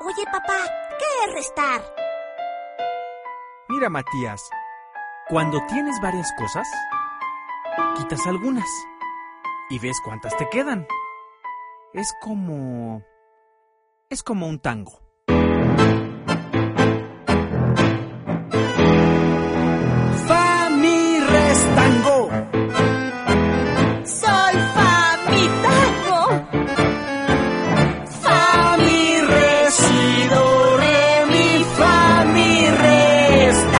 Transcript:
Oye, papá, ¿qué es restar? Mira, Matías, cuando tienes varias cosas, quitas algunas y ves cuántas te quedan. Es como un tango.